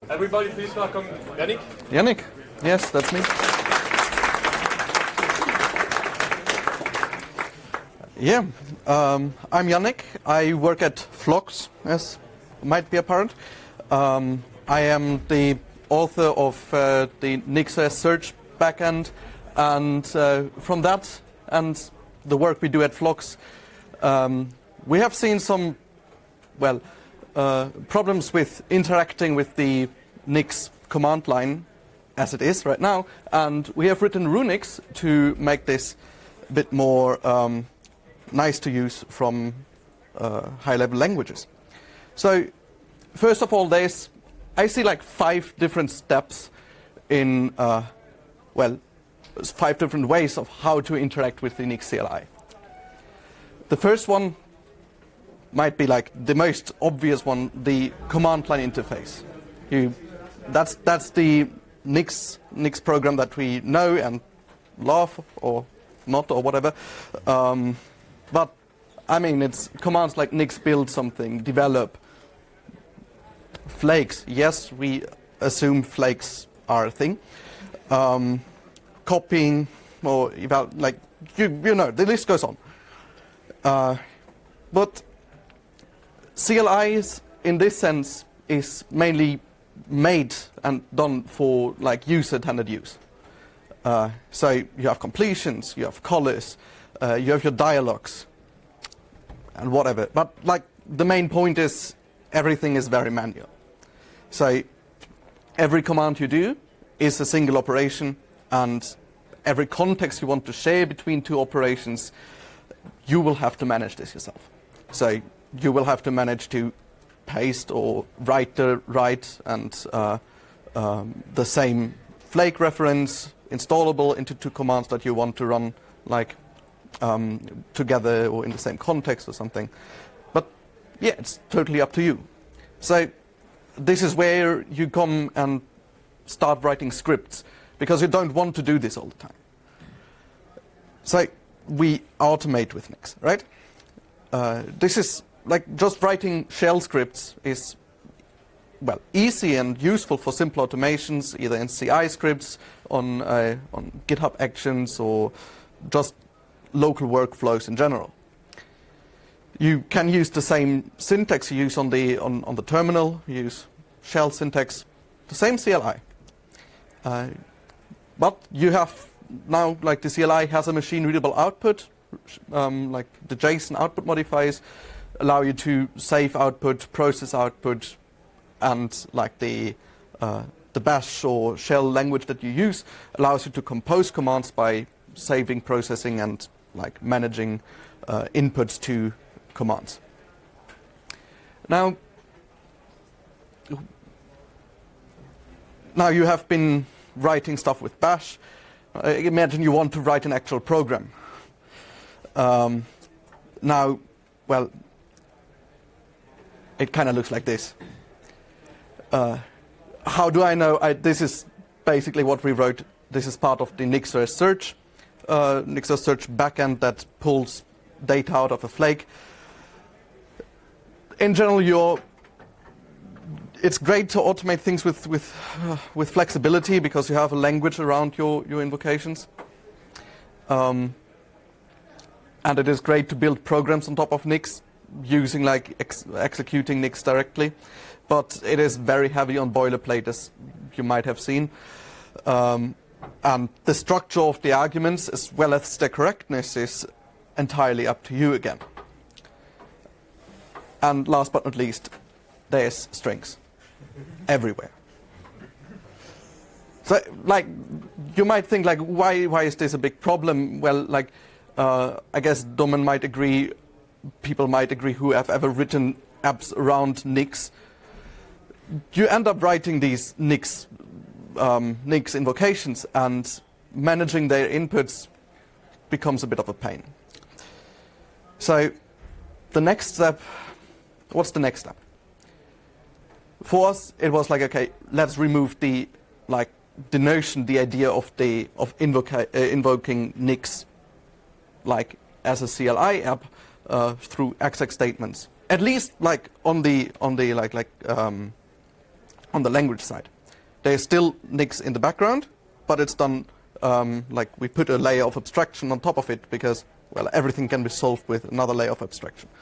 Everybody, please welcome Yannick. Yannick, yes, that's me. Yeah, I'm Yannick. I work at Phlox, as might be apparent. I am the author of the NixOS search backend, and from that and the work we do at Phlox, we have seen some, problems with interacting with the Nix command line as it is right now, and we have written Runix to make this a bit more nice to use from high-level languages. So, first of all, I see like 5 different steps in, 5 different ways of how to interact with the Nix CLI. The first one might be like the most obvious one, the command line interface. That's the Nix program that we know and love, or not, or whatever. But I mean, it's commands like nix build something, develop, flakes. Yes, we assume flakes are a thing. Copying, or like you know, the list goes on. But CLIs, in this sense, is mainly made and done for like user-intended use. So you have completions, you have callers, you have your dialogues, and whatever. But like the main point is everything is very manual. So every command you do is a single operation, and every context you want to share between 2 operations, you will have to manage this yourself. So you will have to manage to paste or write and the same flake reference installable into 2 commands that you want to run like together or in the same context or something. But yeah, it's totally up to you. So this is where you come and start writing scripts, because you don't want to do this all the time. So we automate with Nix, right? This is like just writing shell scripts is easy and useful for simple automations, either in CI scripts, on GitHub Actions, or just local workflows in general. You can use the same syntax you use on the terminal. You use shell syntax, the same CLI. But you have now, like, the CLI has a machine readable output, like the JSON output modifiers allow you to save output, process output, and like the bash or shell language that you use allows you to compose commands by saving, processing, and like managing inputs to commands. Now you have been writing stuff with bash. Imagine you want to write an actual program. It kind of looks like this. How do I know? This is basically what we wrote. This is part of the NixOS search backend that pulls data out of a flake. In general, it's great to automate things with flexibility, because you have a language around your invocations. And it is great to build programs on top of Nix using like executing Nix directly. But it is very heavy on boilerplate, as you might have seen. And the structure of the arguments, as well as their correctness, is entirely up to you again. And last but not least, there's strings everywhere. So, like, you might think, like, why is this a big problem? Well, like, I guess Domen might agree, people might agree who have ever written apps around Nix. You end up writing these Nix invocations, and managing their inputs becomes a bit of a pain. So the next step, what's the next step? For us, it was like, okay, let's remove the notion, the idea of invoking Nix like as a CLI app through exec statements. At least like on the on the language side. There's still NIX in the background, but it's done like we put a layer of abstraction on top of it because, well, everything can be solved with another layer of abstraction.